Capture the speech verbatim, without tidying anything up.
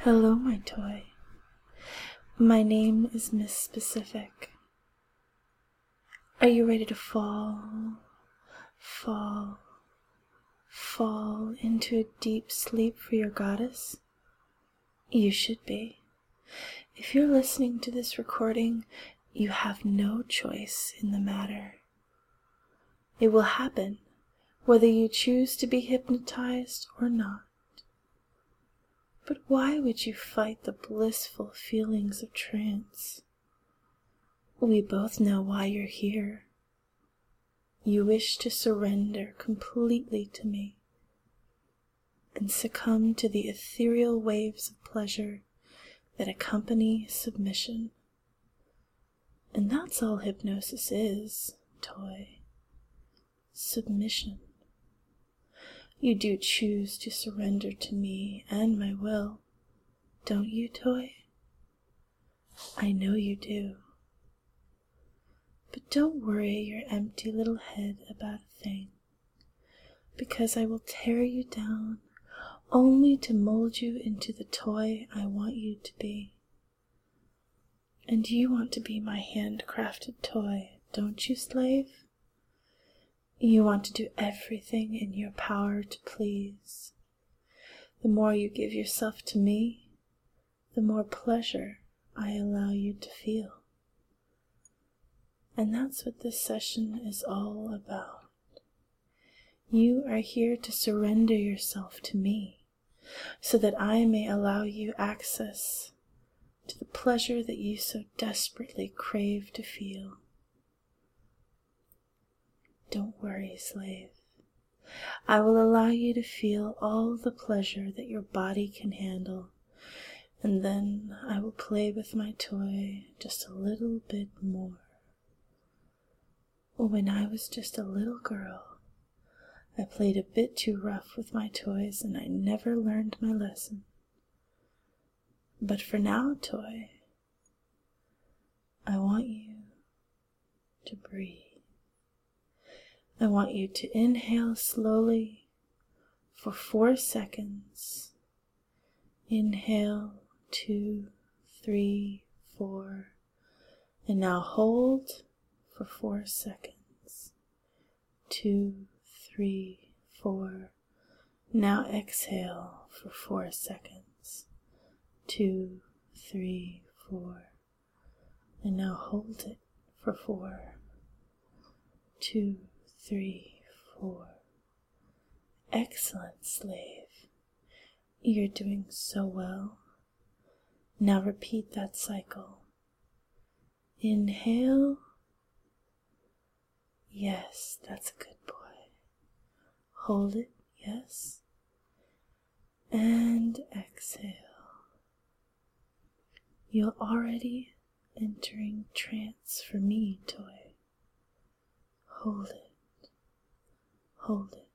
Hello, my toy. My name is Miss Specific. Are you ready to fall, fall, fall into a deep sleep for your goddess? You should be. If you're listening to this recording, you have no choice in the matter. It will happen whether you choose to be hypnotized or not. But why would you fight the blissful feelings of trance? We both know why you're here. You wish to surrender completely to me and succumb to the ethereal waves of pleasure that accompany submission. And that's all hypnosis is, toy. Submission. You do choose to surrender to me and my will, don't you, toy? I know you do. But don't worry your empty little head about a thing, because I will tear you down only to mold you into the toy I want you to be. And you want to be my handcrafted toy, don't you, slave? You want to do everything in your power to please. The more you give yourself to me, the more pleasure I allow you to feel. And that's what this session is all about. You are here to surrender yourself to me, so that I may allow you access to the pleasure that you so desperately crave to feel. Don't worry, slave. I will allow you to feel all the pleasure that your body can handle, and then I will play with my toy just a little bit more. When I was just a little girl, I played a bit too rough with my toys and I never learned my lesson. But for now, toy, I want you to breathe. I want you to inhale slowly for four seconds. Inhale, two, three, four. And now hold for four seconds. Two, three, four. Now exhale for four seconds. Two, three, four. And now hold it for four. Two, three, four. Excellent, slave. You're doing so well. Now repeat that cycle. Inhale. Yes, that's a good boy. Hold it, yes. And exhale. You're already entering trance for me, toy. Hold it. Hold it.